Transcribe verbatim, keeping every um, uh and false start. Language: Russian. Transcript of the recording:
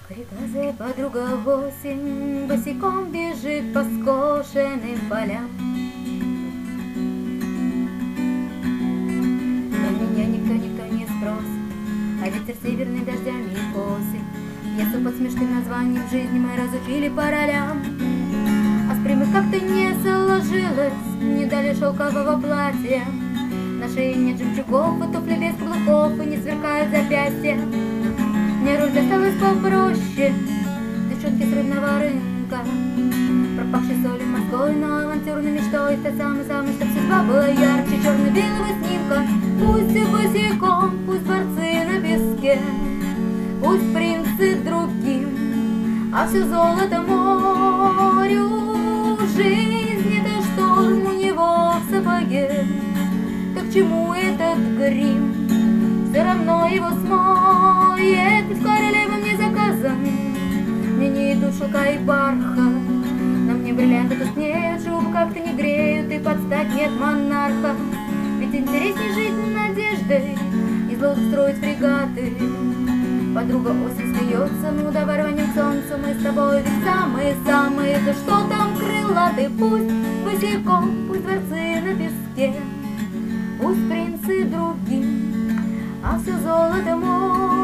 Кореглазая подруга осень босиком бежит по скошенным полям. Но меня никто, никто не спросит, а ветер северный дождями косит. Лесу под смешным названием жизни мы разучили по ролям. А с прямых как-то не сложилось, не дали шелкового платья. На шее нет жемчугов, и туфли без каблуков, и не сверкают запястья. Мне роль досталась попроще, девчонки с рыбного рынка, пропахшей солью морской, но авантюрной мечтой, та самая-самая, чтоб судьба была ярче черно-белого снимка. Пусть и босиком, пусть дворцы на песке, пусть принцы другим, а все золото морю. Жизнь — это шторм у него в сапоге, так к чему этот грим? Все равно его смоет, и в королевом не заказан. Мне не идут шелка и бархат, на мне бриллианты тускнеют, шуб как-то не греют, и подстать нет монарха. Ведь интересней жить надеждой, из лодок строить фрегаты. Подруга осень смеется, ну давай рванем к солнцу, мы с тобой ведь самые-самые. Да что там крылатый, пусть босиком, пусть дворцы на песке, пусть принцы другим, а все золото мой.